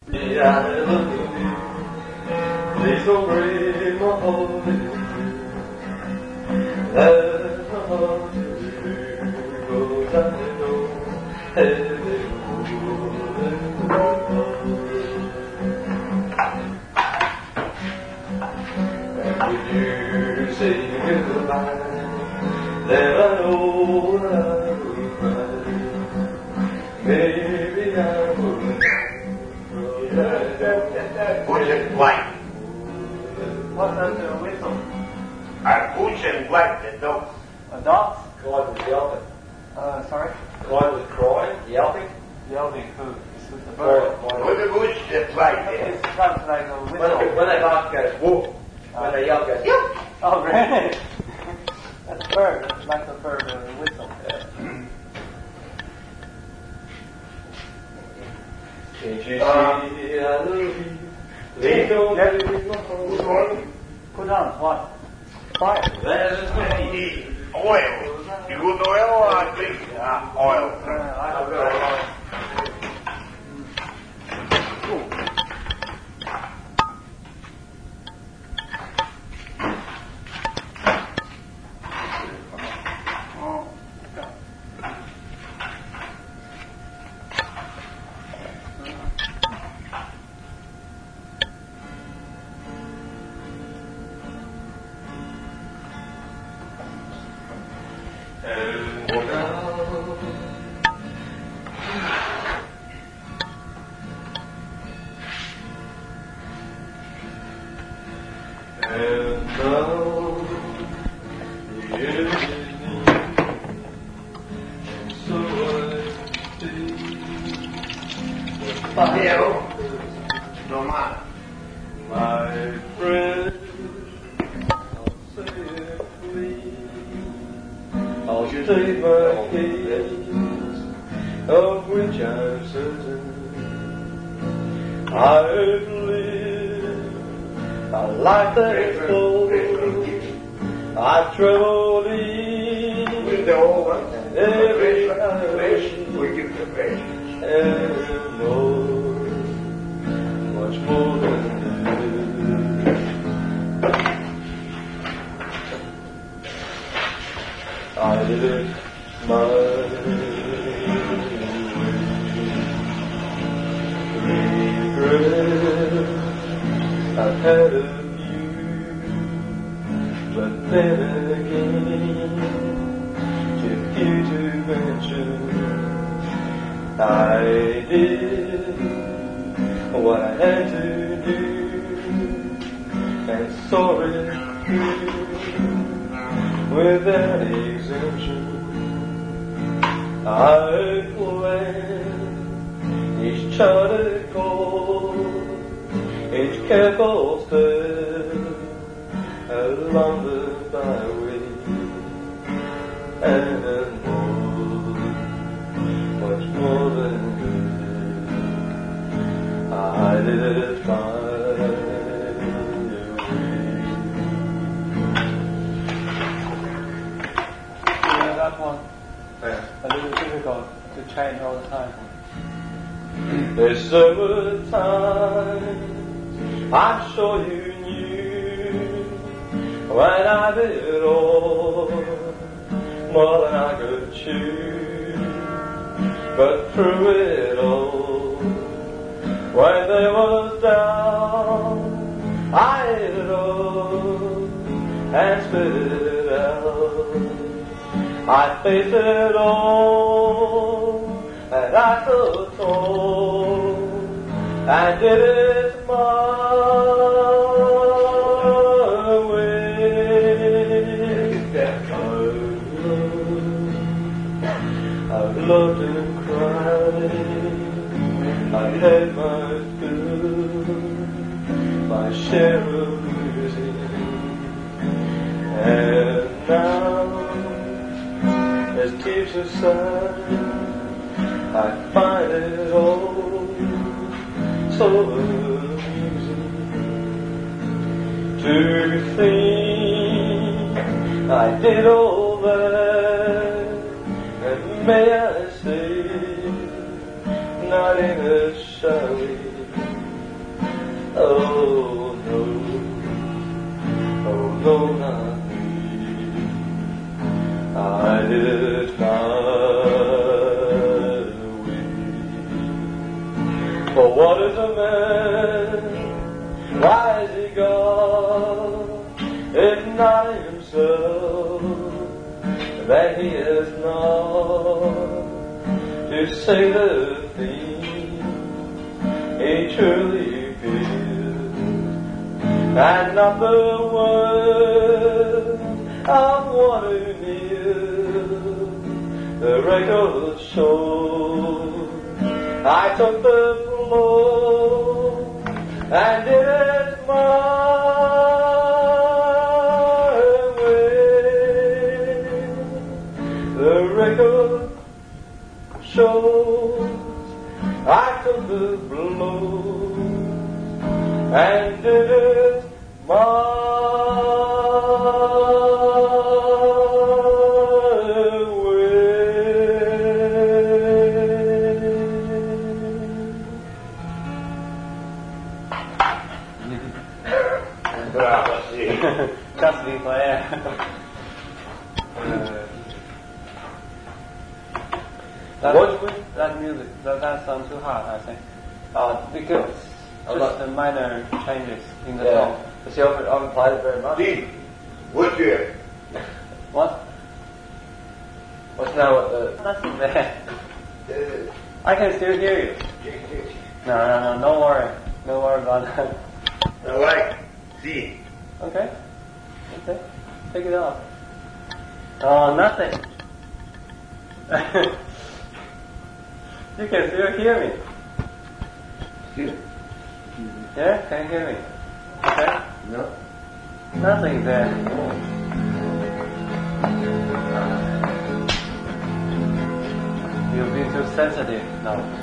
Bush and White. What does the whistle? Bush and White, the dogs. A dog? Clyde was yelping. Sorry? Clyde was crying, yelping. Yelping who? This is the bird. With the Bush and White, It's sounds like a whistle. When they bark, it goes woof. When they yell, it goes yelp. Oh, really? That's a bird. That's like a bird whistle. Can't you see I love you? Please don't leave my home. Put on what? Fire. There's oil. You good oil or I think oil? I've got my friend, I'll say it please. I'll take my case, of which I'm certain. I've lived a life that's full. I've traveled in With the old one. and every We give the fish. and more, much more than I live my regret I've had a few, but then again, if you to mention, I did what I had to do, and saw it through without exemption. I planned each charted course, each careful step along the byway, and more, much more than good, I did find that one. A little difficult to change all the time. There's several times I'm sure you knew when I did all more than I could chew, but through it all, when there was doubt, I ate it all and spit it out. I faced it all, and I felt told, and did it my way. I've loved and cried, I've had my fill, my share of losing, and now, as tears aside, I find it all so amusing to think I did all that, and may I say, not in a shy way, Oh no, oh no, not me. I did not weep. For what is a man? Why is he God? If not himself, that he is not to say the thing he truly feels, and not the word of one who kneels. The record shows I took the blow and did it my way. The record shows I took the blow and did it my Bravo, sì. Just be fair. That music, that sounds too hard, I think. Because just the minor changes in the song. But see, I haven't played it very much. Dean, what's here? What? What's now what the... Nothing there. I can still hear you. No, don't worry. Don't worry about that. All right, see. Okay. Take it off. Oh, nothing. You can still hear me. Yeah, can you hear me? Okay? No. Nothing there. You've been too sensitive now.